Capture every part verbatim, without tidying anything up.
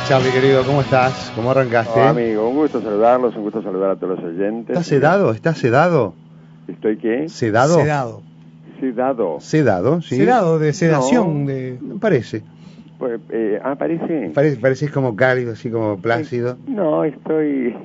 Charlie, querido, ¿cómo estás? ¿Cómo arrancaste? Oh, amigo, un gusto saludarlos, un gusto saludar a todos los oyentes. ¿Estás sedado? ¿Estás sedado? ¿Estoy qué? ¿Sedado? Sedado. Sedado. Sedado, sí. Sedado, de sedación. No. de Parece. Pues, eh, ah, parece... Parece. Pareces como cálido, así como plácido. Eh, no, estoy...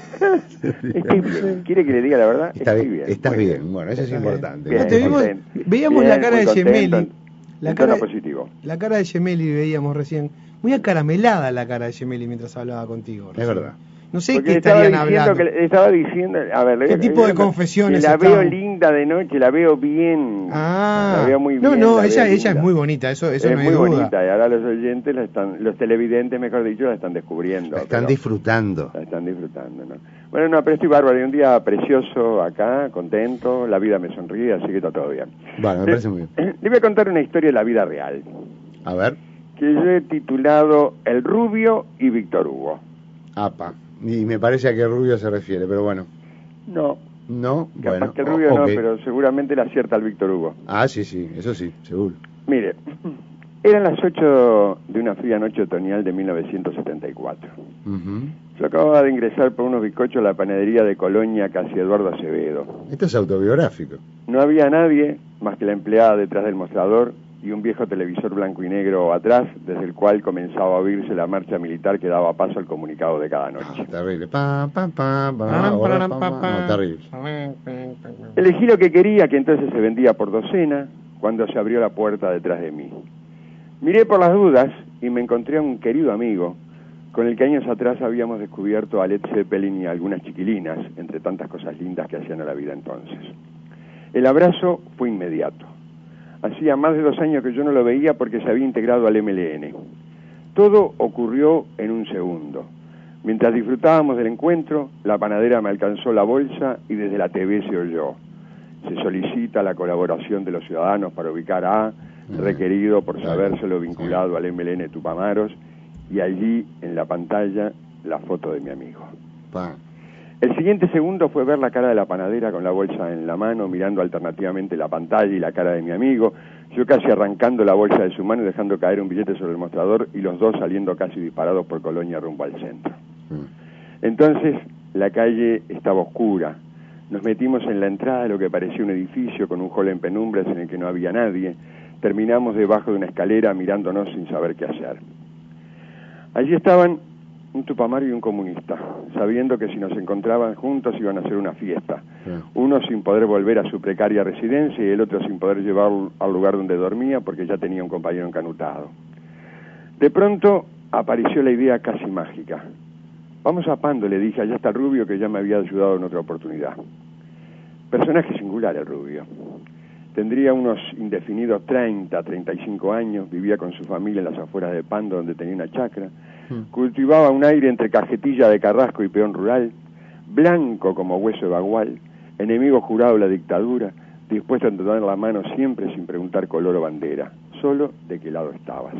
estoy bien. ¿Quiere que le diga la verdad? Está estoy bien. bien. Estás Muy bien. Bueno, eso es Bien. importante. Bien, No, te vimos- contento. veíamos Bien, la cara muy de contento, Gemelli. en- La en cara tono de- positivo. La cara de Gemelli veíamos recién. Muy acaramelada la cara de Gemelli mientras hablaba contigo. Es recién. verdad. No sé Porque qué le estaba estarían diciendo hablando. que le estaba diciendo, a ver, ¿Qué le- tipo de le- confesiones que la veo estaban? linda de noche, la veo bien. Ah, La veo muy no, bien. no, la ella, veo ella es linda. muy bonita, eso, eso es no hay muy duda. bonita, y ahora los oyentes, la están, los televidentes, mejor dicho, la están descubriendo. La están pero disfrutando. La están disfrutando, ¿no? Bueno, no, pero estoy bárbaro, y un día precioso acá, contento, la vida me sonríe, así que está todo bien. Bueno, me Le- parece muy bien. Le voy a contar una historia de la vida real, A ver. que yo he titulado El Rubio y Víctor Hugo. Apa. Y me parece a qué Rubio se refiere, pero bueno. No, No, capaz bueno. que el Rubio o- no, ok. pero seguramente le acierta al Víctor Hugo. Ah, sí, sí, eso sí, seguro. Mire, eran las ocho de una fría noche otoñal de mil novecientos setenta y cuatro. Ujú. Yo acababa de ingresar por unos bizcochos a la panadería de Colonia, casi Eduardo Acevedo. Esto es autobiográfico. No había nadie más que la empleada detrás del mostrador y un viejo televisor blanco y negro atrás, desde el cual comenzaba a oírse la marcha militar que daba paso al comunicado de cada Ah, noche. terrible. Pa, pa, pa, pa, ahora, pa, pa. No, terrible. Elegí lo que quería, que entonces se vendía por docena, cuando se abrió la puerta detrás de mí. Miré por las dudas y me encontré a un querido amigo, con el que años atrás habíamos descubierto a Led Zeppelin y algunas chiquilinas, entre tantas cosas lindas que hacían a la vida entonces. El abrazo fue inmediato. Hacía más de dos años que yo no lo veía porque se había integrado al M L N. Todo ocurrió en un segundo. Mientras disfrutábamos del encuentro, la panadera me alcanzó la bolsa y desde la T V se oyó: se solicita la colaboración de los ciudadanos para ubicar a requerido por sabérselo vinculado al M L N Tupamaros, y allí en la pantalla la foto de mi amigo. Pa. El siguiente segundo fue ver la cara de la panadera con la bolsa en la mano, mirando alternativamente la pantalla y la cara de mi amigo, yo casi arrancando la bolsa de su mano y dejando caer un billete sobre el mostrador, y los dos saliendo casi disparados por Colonia rumbo al centro. Mm. Entonces la calle estaba oscura. Nos metimos en la entrada de lo que parecía un edificio con un hall en penumbras en el que no había nadie. Terminamos debajo de una escalera mirándonos sin saber qué hacer. Allí estaban un tupamaro y un comunista, sabiendo que si nos encontraban juntos iban a hacer una fiesta. Uno sin poder volver a su precaria residencia y el otro sin poder llevarlo al lugar donde dormía porque ya tenía un compañero encanutado. De pronto apareció la idea casi mágica. Vamos a Pando, le dije, allá está el Rubio que ya me había ayudado en otra oportunidad. Personaje singular el Rubio. Tendría unos indefinidos treinta, treinta y cinco años, vivía con su familia en las afueras de Pando, donde tenía una chacra. Cultivaba un aire entre cajetilla de carrasco y peón rural, blanco como hueso de bagual, enemigo jurado de la dictadura, dispuesto a entregar la mano siempre sin preguntar color o bandera, solo de qué lado estabas.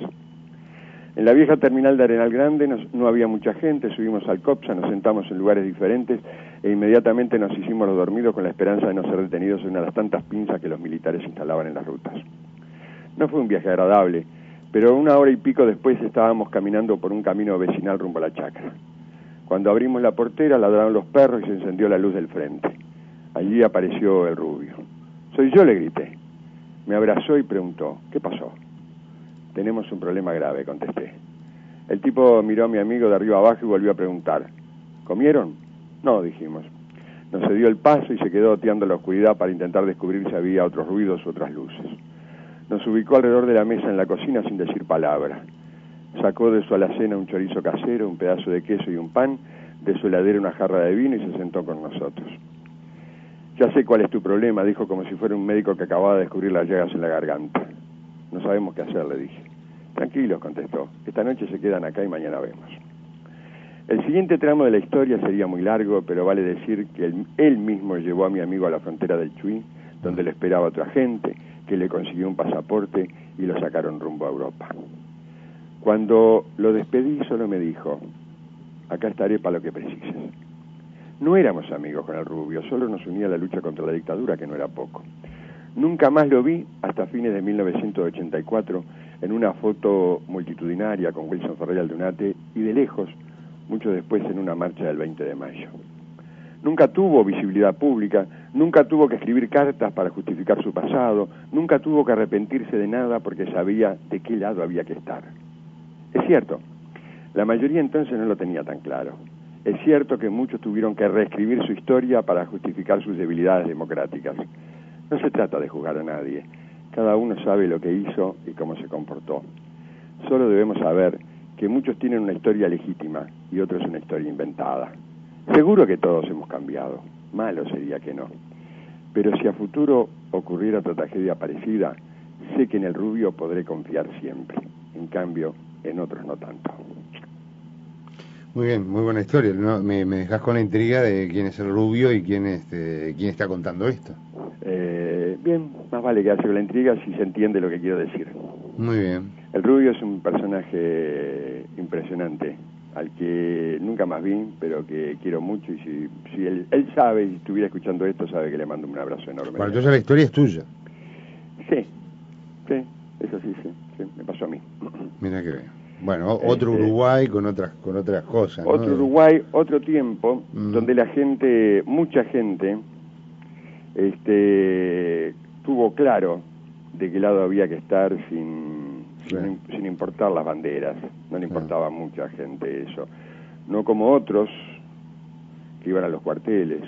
En la vieja terminal de Arenal Grande nos, no había mucha gente, subimos al COPSA, nos sentamos en lugares diferentes e inmediatamente nos hicimos los dormidos con la esperanza de no ser detenidos en una de las tantas pinzas que los militares instalaban en las rutas. No fue un viaje agradable, pero una hora y pico después estábamos caminando por un camino vecinal rumbo a la chacra. Cuando abrimos la portera, ladraron los perros y se encendió la luz del frente. Allí apareció el Rubio. «Soy yo», le grité. Me abrazó y preguntó: «¿Qué pasó?» «Tenemos un problema grave», contesté. El tipo miró a mi amigo de arriba abajo y volvió a preguntar: «¿Comieron?» «No», dijimos. Nos cedió el paso y se quedó oteando la oscuridad para intentar descubrir si había otros ruidos u otras luces. Nos ubicó alrededor de la mesa en la cocina sin decir palabra. Sacó de su alacena un chorizo casero, un pedazo de queso y un pan, de su heladera una jarra de vino y se sentó con nosotros. «Ya sé cuál es tu problema», dijo como si fuera un médico que acababa de descubrir las llagas en la garganta. «No sabemos qué hacer», le dije. «Tranquilos», contestó. «Esta noche se quedan acá y mañana vemos». El siguiente tramo de la historia sería muy largo, pero vale decir que él, él mismo llevó a mi amigo a la frontera del Chuy, donde le esperaba otra gente, que le consiguió un pasaporte y lo sacaron rumbo a Europa. Cuando lo despedí solo me dijo: «Acá estaré para lo que precises». No éramos amigos con el Rubio, solo nos unía la lucha contra la dictadura, que no era poco. Nunca más lo vi hasta fines de mil novecientos ochenta y cuatro en una foto multitudinaria con Wilson Ferrer Aldunate y de lejos, mucho después en una marcha del veinte de mayo. Nunca tuvo visibilidad pública, nunca tuvo que escribir cartas para justificar su pasado, nunca tuvo que arrepentirse de nada porque sabía de qué lado había que estar. Es cierto, la mayoría entonces no lo tenía tan claro. Es cierto que muchos tuvieron que reescribir su historia para justificar sus debilidades democráticas. No se trata de juzgar a nadie. Cada uno sabe lo que hizo y cómo se comportó. Solo debemos saber que muchos tienen una historia legítima y otros una historia inventada. Seguro que todos hemos cambiado. Malo sería que no. Pero si a futuro ocurriera otra tragedia parecida, sé que en el Rubio podré confiar siempre. En cambio, en otros no tanto. Muy bien, muy buena historia. No, me, me dejas con la intriga de quién es el Rubio y quién, este, quién está contando esto. Eh, bien, más vale quedarse con la intriga si se entiende lo que quiero decir. Muy bien. El Rubio es un personaje impresionante, al que nunca más vi, pero que quiero mucho, y si, si él, él sabe, y estuviera escuchando esto, sabe que le mando un abrazo enorme. Bueno, entonces la historia es tuya. Sí, sí, eso sí, sí, sí, me pasó a mí. Mira que bien. Bueno, otro este, Uruguay con otras con otras cosas, ¿no? Otro Uruguay, otro tiempo, mm. donde la gente, mucha gente, este, tuvo claro de qué lado había que estar sin, Claro. sin, sin importar las banderas. No le importaba a Claro. mucha gente eso. No como otros que iban a los cuarteles,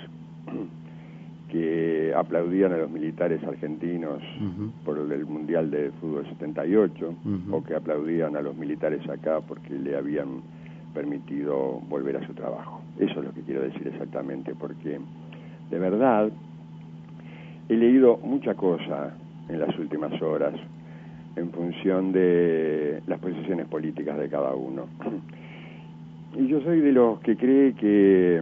que aplaudían a los militares argentinos uh-huh. por el Mundial de Fútbol setenta y ocho, uh-huh. o que aplaudían a los militares acá porque le habían permitido volver a su trabajo. Eso es lo que quiero decir exactamente, porque de verdad he leído mucha cosa en las últimas horas en función de las posiciones políticas de cada uno. Y yo soy de los que cree que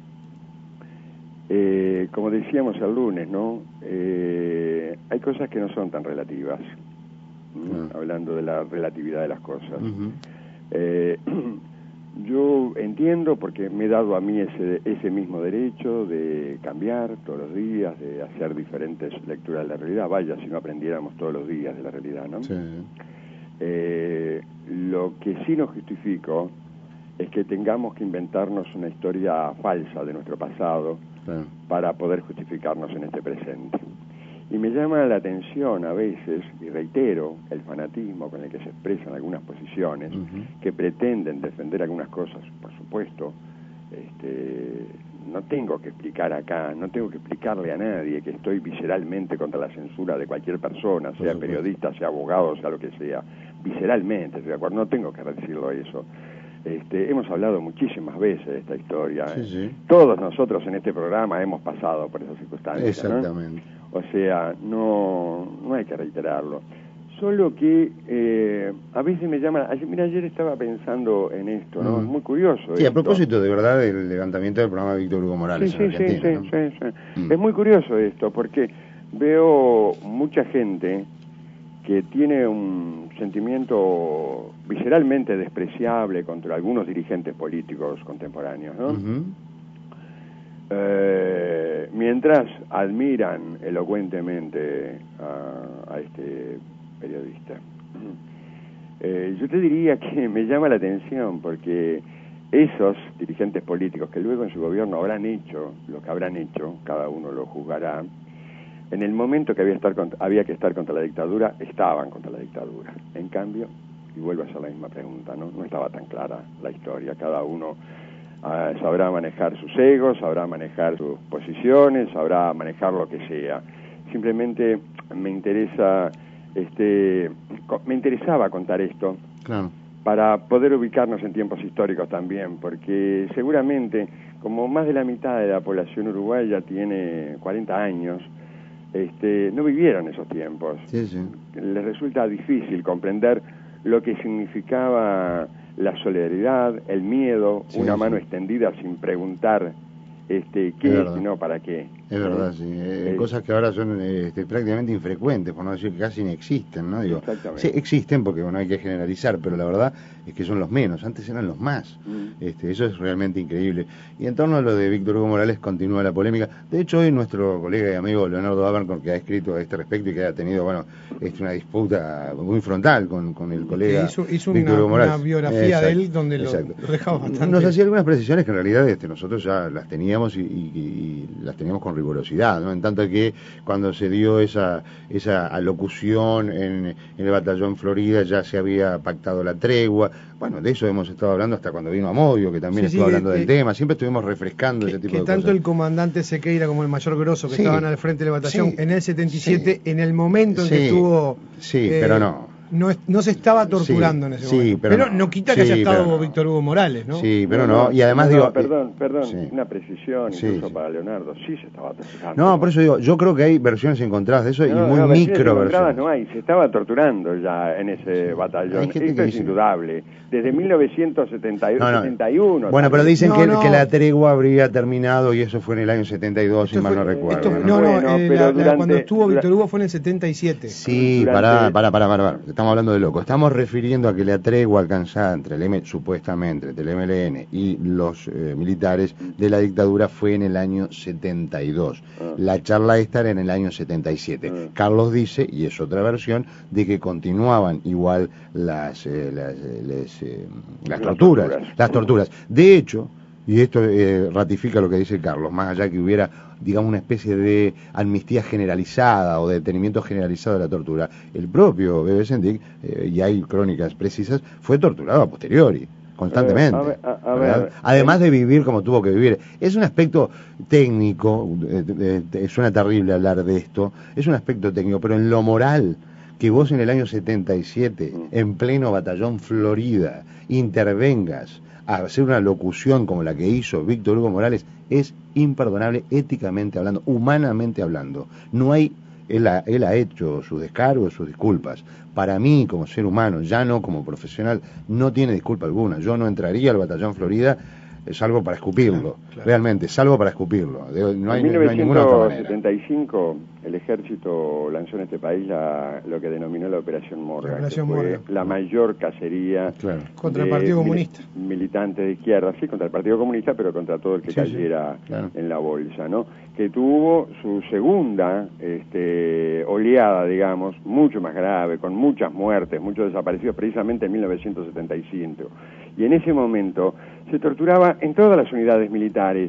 Eh, como decíamos el lunes, ¿no? Eh, hay cosas que no son tan relativas, Uh-huh. hablando de la relatividad de las cosas. Uh-huh. Eh, yo entiendo, porque me he dado a mí ese, ese mismo derecho de cambiar todos los días, de hacer diferentes lecturas de la realidad. Vaya, si no aprendiéramos todos los días de la realidad, ¿no? Sí. Eh, lo que sí no justifico es que tengamos que inventarnos una historia falsa de nuestro pasado, claro, para poder justificarnos en este presente. Y me llama la atención a veces, y reitero, el fanatismo con el que se expresan algunas posiciones, uh-huh, que pretenden defender algunas cosas. Por supuesto, este, no tengo que explicar acá, no tengo que explicarle a nadie que estoy visceralmente contra la censura de cualquier persona, sea periodista, sea abogado, sea lo que sea. Visceralmente, ¿de acuerdo? No tengo que decirlo eso. Este, hemos hablado muchísimas veces de esta historia. Sí, sí. Todos nosotros en este programa hemos pasado por esas circunstancias. Exactamente. ¿No? O sea, no, no hay que reiterarlo. Solo que eh, a veces me llama... Ayer, mira, ayer estaba pensando en esto, ¿no? Mm. Es muy curioso. Sí, esto. A propósito, de verdad, del levantamiento del programa de Víctor Hugo Morales sí, en sí, Argentina, sí, ¿no? sí, sí, sí. Mm. Es muy curioso esto, porque veo mucha gente que tiene un sentimiento visceralmente despreciable contra algunos dirigentes políticos contemporáneos, ¿no? Uh-huh. Eh, mientras admiran elocuentemente a, a este periodista. Eh, yo te diría que me llama la atención porque esos dirigentes políticos que luego en su gobierno habrán hecho lo que habrán hecho, cada uno lo juzgará, en el momento que había, estar contra, había que estar contra la dictadura, estaban contra la dictadura. En cambio, y vuelvo a hacer la misma pregunta, ¿no? No estaba tan clara la historia. Cada uno uh, sabrá manejar sus egos, sabrá manejar sus posiciones, sabrá manejar lo que sea. Simplemente me interesa, este, me interesaba contar esto, claro, para poder ubicarnos en tiempos históricos también, porque seguramente, como más de la mitad de la población uruguaya tiene cuarenta años, Este, no vivieron esos tiempos. Sí, sí. Les resulta difícil comprender lo que significaba la solidaridad, el miedo, sí, una mano sí. extendida sin preguntar este, qué es y no para qué. Es verdad, sí. Eh, eh, cosas que ahora son eh, este, prácticamente infrecuentes, por no decir que casi inexisten, ¿no? Digo, sí, existen porque, bueno, hay que generalizar, pero la verdad es que son los menos, antes eran los más. Mm. Este, eso es realmente increíble. Y en torno a lo de Víctor Hugo Morales continúa la polémica. De hecho, hoy nuestro colega y amigo Leonardo Abercorn, que ha escrito a este respecto y que ha tenido, bueno, este, una disputa muy frontal con, con el colega hizo, hizo Víctor una, Hugo Morales. Una biografía exacto, de él donde lo, lo dejaba bastante. Nos hacía algunas precisiones que en realidad este, nosotros ya las teníamos y, y, y las teníamos con rigurosidad, ¿no? En tanto que cuando se dio esa esa alocución en, en el batallón Florida ya se había pactado la tregua. Bueno, de eso hemos estado hablando hasta cuando vino Amodio, que también sí, estuvo sí, hablando que, del que, tema. Siempre estuvimos refrescando que, ese tipo que de cosas. Que tanto el comandante Sequeira como el mayor Grosso, que sí, estaban al frente de la batallón sí, en el setenta y siete, sí, en el momento en sí, que estuvo... Sí, eh, pero no. No, no se estaba torturando sí, en ese sí, momento. Pero, pero no, no quita sí, que haya estado no. Víctor Hugo Morales, ¿no? Sí, pero no. no. Y además no, digo... No, perdón, perdón, sí. una precisión Sí, incluso sí. para Leonardo. Sí se estaba torturando. No, por eso digo, yo creo que hay versiones encontradas de eso no, y muy no, micro versiones. No hay, se estaba torturando ya en ese sí. batallón. Esto es dice... indudable. Desde mil novecientos setenta y uno. No, no. setenta y uno bueno, también. pero dicen no, que, no. que la tregua habría terminado y eso fue en el año setenta y dos, si mal no recuerdo. Esto, ¿no? no, no, bueno, eh, pero la, durante, la, cuando estuvo dura... Víctor Hugo fue en el setenta y siete. Sí, durante... pará, pará, pará, pará, estamos hablando de loco. Estamos refiriendo a que la tregua alcanzada entre el M, supuestamente, entre el M L N y los eh, militares de la dictadura fue en el año setenta y dos. Uh. La charla esta era en el año setenta y siete. Uh. Carlos dice, y es otra versión, de que continuaban igual las, eh, las, les, eh, las, las torturas, torturas, las torturas. De hecho, y esto eh, ratifica lo que dice Carlos, más allá que hubiera, digamos, una especie de amnistía generalizada o de detenimiento generalizado de la tortura, el propio Bebe Sendik, eh, y hay crónicas precisas, fue torturado a posteriori, constantemente. A ver, a, a ver, además de vivir como tuvo que vivir. Es un aspecto técnico, eh, eh, suena terrible hablar de esto, es un aspecto técnico, pero en lo moral, que vos en el año setenta y siete, en pleno batallón Florida, intervengas a hacer una locución como la que hizo Víctor Hugo Morales, es imperdonable éticamente hablando, humanamente hablando. No hay, él ha, él ha hecho sus descargos, sus disculpas. Para mí, como ser humano, ya no como profesional, no tiene disculpa alguna. Yo no entraría al batallón Florida, salvo para escupirlo, claro, claro. realmente, salvo para escupirlo. No hay, en mil novecientos setenta y cinco, no hay ninguna otra manera. El ejército lanzó en este país la, lo que denominó la Operación Morga, la Operación que fue Morga. la mayor cacería claro. contra el Partido Comunista. Mil, militantes de izquierda, sí, contra el Partido Comunista, pero contra todo el que sí, cayera sí, claro. en la bolsa, ¿no? Que tuvo su segunda este, oleada, digamos, mucho más grave, con muchas muertes, muchos desaparecidos, precisamente en mil novecientos setenta y cinco. Y en ese momento se torturaba en todas las unidades militares,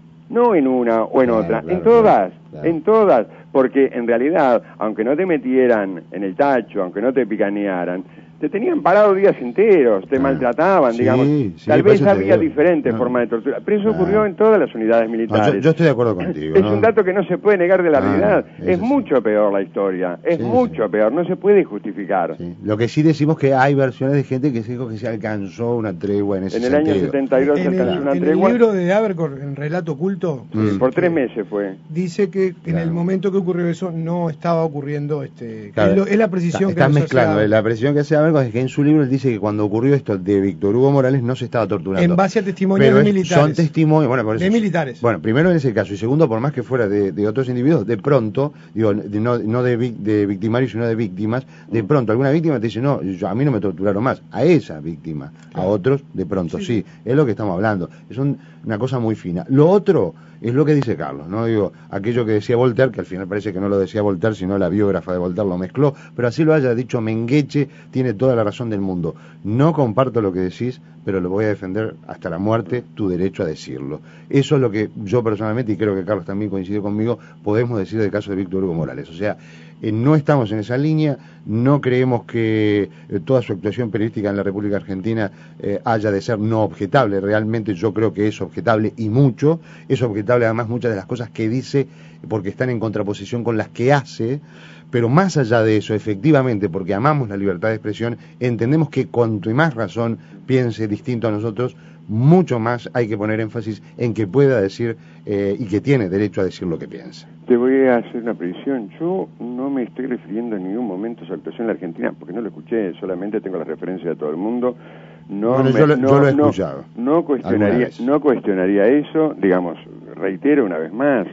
no en una o en claro, otra, claro, en todas, claro. en todas, porque en realidad, aunque no te metieran en el tacho, aunque no te picanearan, te tenían parado días enteros, te ah, maltrataban, sí, digamos. Sí, Tal vez había diferentes no, formas de tortura, pero eso no. ocurrió en todas las unidades militares. No, yo, yo estoy de acuerdo contigo. Es ¿no? un dato que no se puede negar de la ah, realidad. Es sí. mucho peor la historia, es sí, mucho sí. peor, no se puede justificar. Sí. Lo que sí decimos que hay versiones de gente que se dijo que se alcanzó una tregua en ese En el sentido. año setenta y dos se alcanzó el, una en tregua. En el libro de Abercorn, en Relato Oculto, mm. por tres meses fue. Dice que claro. en el momento que ocurrió eso no estaba ocurriendo, este, claro. es, lo, es la precisión Está, que está mezclando, hace la precisión que hace Abercorn es que en su libro él dice que cuando ocurrió esto de Víctor Hugo Morales no se estaba torturando. En base a testimonios Pero de militares. Son testimonios, bueno, por eso, de militares. Bueno, primero en ese caso, y segundo, por más que fuera de, de otros individuos, de pronto, digo, de, no, no de, de victimarios, sino de víctimas, de pronto alguna víctima te dice, no, yo, a mí no me torturaron más, a esa víctima, claro. a otros, de pronto sí. sí, es lo que estamos hablando, es un, una cosa muy fina. Lo otro es lo que dice Carlos, ¿no? Digo, aquello que decía Voltaire, que al final parece que no lo decía Voltaire, sino la biógrafa de Voltaire lo mezcló, pero así lo haya dicho Mengueche, tiene toda la razón del mundo. No comparto lo que decís, pero lo voy a defender hasta la muerte, tu derecho a decirlo. Eso es lo que yo personalmente, y creo que Carlos también coincide conmigo, podemos decir del caso de Víctor Hugo Morales. O sea, eh, no estamos en esa línea, no creemos que eh, toda su actuación periodística en la República Argentina eh, haya de ser no objetable. Realmente yo creo que es objetable y mucho. Es objetable además muchas de las cosas que dice porque están en contraposición con las que hace. Pero más allá de eso, efectivamente, porque amamos la libertad de expresión, entendemos que cuanto y más razón piense distinto a nosotros, mucho más hay que poner énfasis en que pueda decir eh, y que tiene derecho a decir lo que piensa. Te voy a hacer una precisión. Yo no me estoy refiriendo en ningún momento a su actuación en la Argentina, porque no lo escuché, solamente tengo la referencia de todo el mundo. No, bueno, me, yo, lo, no, yo lo he no, escuchado. No cuestionaría, no cuestionaría eso, digamos, reitero una vez más.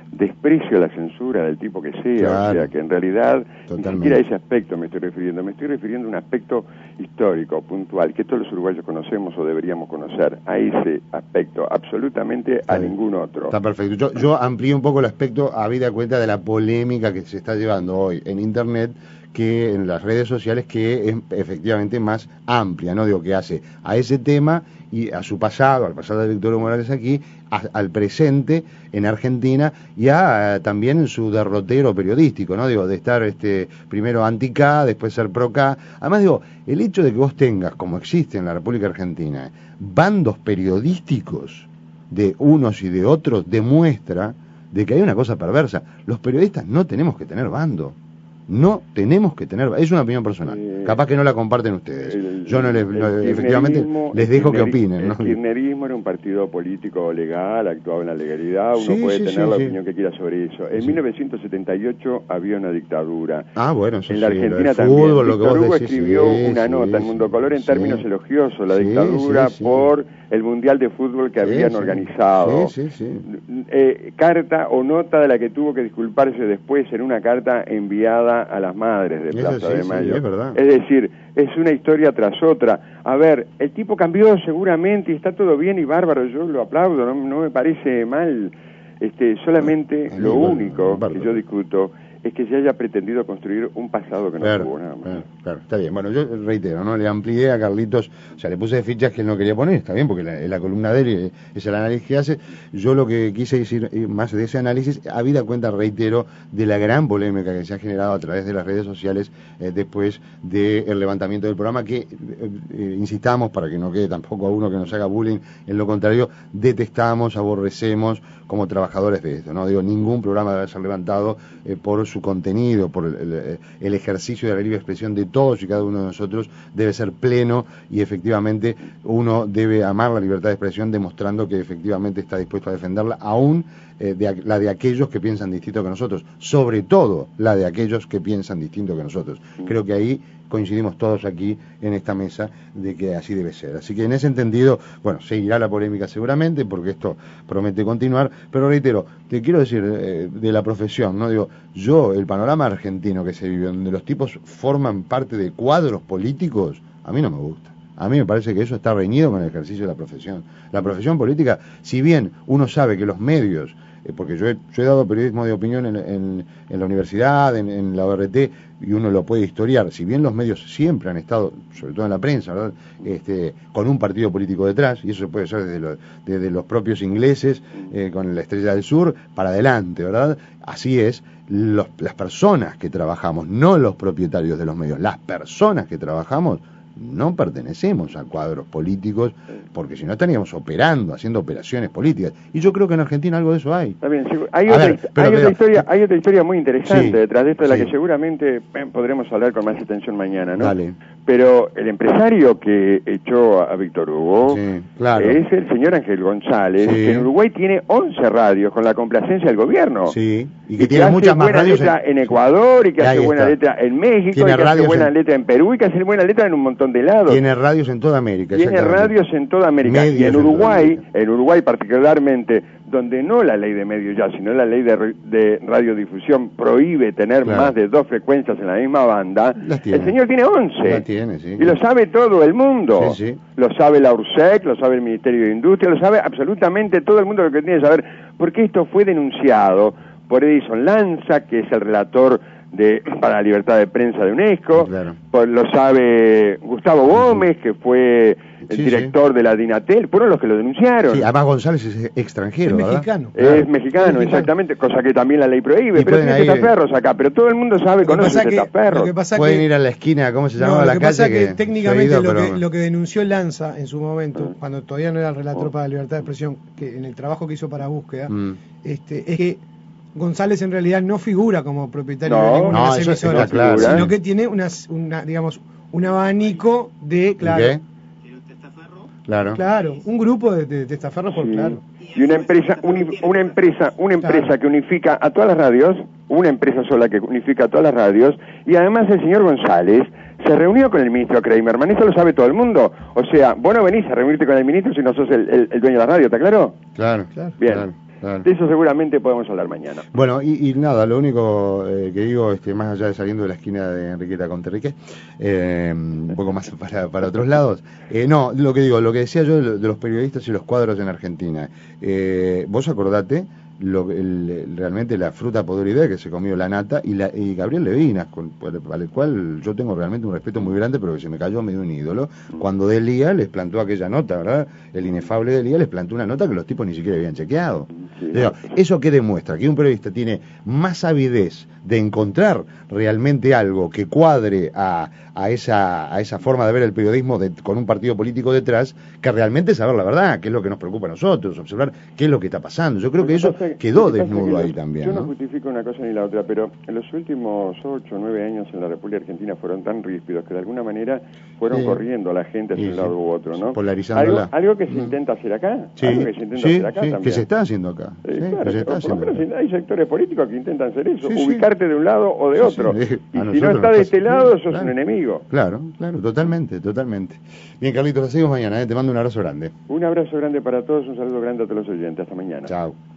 desprecio a la censura del tipo que sea, Claro. o sea, que en realidad Totalmente. ni siquiera a ese aspecto me estoy refiriendo, me estoy refiriendo a un aspecto histórico, puntual, que todos los uruguayos conocemos o deberíamos conocer, a ese aspecto, absolutamente Está a bien. ningún otro. Está perfecto. Yo, yo amplío un poco el aspecto habida cuenta de la polémica que se está llevando hoy en Internet, que en las redes sociales, que es efectivamente más amplia, ¿no? Digo, que hace a ese tema y a su pasado, al pasado de Víctor Hugo Morales aquí, a, al presente en Argentina y a, a también en su derrotero periodístico, ¿no? Digo, de estar este primero anti-K, después ser pro-K. Además, digo, el hecho de que vos tengas, como existe en la República Argentina, bandos periodísticos de unos y de otros, demuestra de que hay una cosa perversa. Los periodistas no tenemos que tener bando. No tenemos que tener... Es una opinión personal. Eh, Capaz que no la comparten ustedes. El- Yo no les... el no, efectivamente, kirchnerismo- les el dejo que kirchnerismo- opinen, El ¿no? kirchnerismo era un partido político legal, actuaba en la legalidad, uno Sí, puede sí, tener sí, la sí. opinión que quiera sobre eso. En Sí. mil novecientos setenta y ocho había una dictadura. Ah, bueno, eso En la sí, lo Argentina del también. fútbol, lo que Víctor vos Hugo decís, escribió sí, una sí, nota en sí, Mundo Color en sí. términos elogiosos, la Sí, dictadura sí, sí. por el Mundial de Fútbol que Sí, habían sí. organizado. Sí, sí, sí. Eh, carta o nota de la que tuvo que disculparse después en una carta enviada a las madres de Eso Plaza sí, de sí, Mayo. es verdad. Es decir, es una historia tras otra. A ver, el tipo cambió seguramente y está todo bien y bárbaro, yo lo aplaudo, no, no me parece mal. Este, solamente A mí, lo bueno, único que bárbaro. yo discuto es que se haya pretendido construir un pasado que no Claro, tuvo nada más. claro, claro, está bien. Bueno, yo reitero, ¿no? Le amplié a Carlitos, o sea, le puse de fichas que él no quería poner, está bien, porque la, la columna de él eh, es el análisis que hace. Yo lo que quise decir eh, más de ese análisis, habida cuenta, reitero, de la gran polémica que se ha generado a través de las redes sociales eh, después del levantamiento del programa, que, eh, eh, insistamos, para que no quede tampoco a uno que nos haga bullying, en lo contrario, detestamos, aborrecemos como trabajadores de esto, ¿no? Digo, ningún programa debe ser levantado eh, por su contenido, por el, el, el ejercicio de la libre expresión de todos y cada uno de nosotros debe ser pleno y efectivamente uno debe amar la libertad de expresión demostrando que efectivamente está dispuesto a defenderla, aún eh, de, la de aquellos que piensan distinto que nosotros, sobre todo la de aquellos que piensan distinto que nosotros. Creo que ahí coincidimos todos aquí en esta mesa de que así debe ser. Así que en ese entendido, bueno, seguirá la polémica seguramente porque esto promete continuar, pero reitero, te quiero decir eh, de la profesión, ¿no? Digo, yo, el panorama argentino que se vive, donde los tipos forman parte de cuadros políticos, a mí no me gusta. A mí me parece que eso está reñido con el ejercicio de la profesión. La profesión política, si bien uno sabe que los medios, eh, porque yo he, yo he dado periodismo de opinión en, en, en la universidad, en, en la O R T, y uno lo puede historiar, si bien los medios siempre han estado, sobre todo en la prensa, ¿verdad?, este, con un partido político detrás, y eso se puede hacer desde, lo, desde los propios ingleses, eh, con la Estrella del Sur, para adelante, ¿verdad? Así es, los, las personas que trabajamos, no los propietarios de los medios, las personas que trabajamos, no pertenecemos a cuadros políticos, porque si no estaríamos operando, haciendo operaciones políticas. Y yo creo que en Argentina algo de eso hay. Está bien, hay, A otra, ver, pero- hay, otra pero- historia, hay otra historia muy interesante Sí, detrás de esto, de la sí. que seguramente eh, podremos hablar con más atención mañana, ¿no? Dale. Pero el empresario que echó a Víctor Hugo Sí, claro. es el señor Ángel González, Sí. que en Uruguay tiene once radios con la complacencia del gobierno. Sí, y Y que tiene hace muchas más buena radios letra en, Ecuador, y que Ahí hace buena está. letra en México, Tiene y que hace radios buena en- letra en Perú, y que hace buena letra en un montón de lados. Tiene radios en toda América. Tiene exactamente. radios en toda América. Medios y en en toda Uruguay, América. en Uruguay particularmente, donde no la ley de medios ya, sino la ley de, re- de radiodifusión prohíbe tener Claro. más de dos frecuencias en la misma banda, Las tiene. el señor tiene once. Las tiene, sí. Y lo sabe todo el mundo. Sí, sí. Lo sabe la URSEC, lo sabe el Ministerio de Industria, lo sabe absolutamente todo el mundo lo que tiene que saber, porque esto fue denunciado por Edison Lanza, que es el relator de para la libertad de prensa de UNESCO, Claro. por, lo sabe Gustavo Gómez, que fue el Sí, director de la Dinatel, fueron los que lo denunciaron. Sí, además González es extranjero, Es ¿verdad? mexicano. Es Claro. mexicano, Mexicano. exactamente, cosa que también la ley prohíbe, Y pero pueden tiene ahí- testaferros acá, pero todo el mundo sabe, Lo que conoce pasa que, testaferros. lo que pasa Pueden que- ir a la esquina, ¿cómo se no, llamaba lo la que pasa calle? que, técnicamente yo he ido, lo, pero- que, lo que denunció Lanza en su momento, Mm. cuando todavía no era el relator Oh. para la libertad de expresión, que en el trabajo que hizo para búsqueda, Mm. este, es que González en realidad no figura como propietario No, de ninguna no, de las eso emisoras, está claro. sino que tiene unas, una, digamos, un abanico de, claro, ¿Qué? Claro. claro, un grupo de, de testaferros por Sí. claro. Y una empresa, uni- una empresa, una empresa Claro. que unifica a todas las radios, una empresa sola que unifica a todas las radios, y además el señor González se reunió con el ministro Kramerman, eso lo sabe todo el mundo. O sea, vos no venís a reunirte con el ministro si no sos el, el- el dueño de la radio, ¿está claro? Claro. Claro. Bien. Claro. Claro. De eso seguramente podemos hablar mañana. Bueno, y, y nada, lo único eh, que digo, este, más allá de saliendo de la esquina de Enriqueta con Terrique, eh, un poco más para, para otros lados, eh, no, lo que digo, lo que decía yo de, de los periodistas y los cuadros en Argentina, eh, vos acordate, lo, el, realmente la fruta podrida que se comió la nata y, la, y Gabriel Levinas, con, al cual yo tengo realmente un respeto muy grande, pero que se me cayó medio un ídolo, cuando Delía les plantó aquella nota, ¿verdad? El inefable Delía les plantó una nota que los tipos ni siquiera habían chequeado. Sí, Digo, ¿eso qué demuestra? Que un periodista tiene más avidez de encontrar realmente algo que cuadre a, a, esa, a esa forma de ver el periodismo de, con un partido político detrás, que realmente saber la verdad, que es lo que nos preocupa a nosotros, observar qué es lo que está pasando. Yo creo que eso quedó desnudo ahí también. Yo no ¿no? justifico una cosa ni la otra, pero en los últimos ocho o nueve años en la República Argentina fueron tan ríspidos que de alguna manera fueron Sí. corriendo a la gente hacia Sí, un lado sí. u otro, ¿no? Polarizándola. Algo, algo que se Mm. intenta hacer acá, Sí, algo que se intenta sí, hacer acá sí, también. que se está haciendo acá. Eh, Sí, claro, que se está por lo haciendo menos acá. hay sectores políticos que intentan hacer eso, Sí, sí. ubicarte de un lado o de Sí, otro. sí. Y A si nosotros no está nos de pasa. este lado, Sí, sos claro. un enemigo. Claro, claro, totalmente, totalmente. Bien, Carlitos, la seguimos mañana, ¿eh? Te mando un abrazo grande. Un abrazo grande para todos, un saludo grande a todos los oyentes. Hasta mañana. Chao.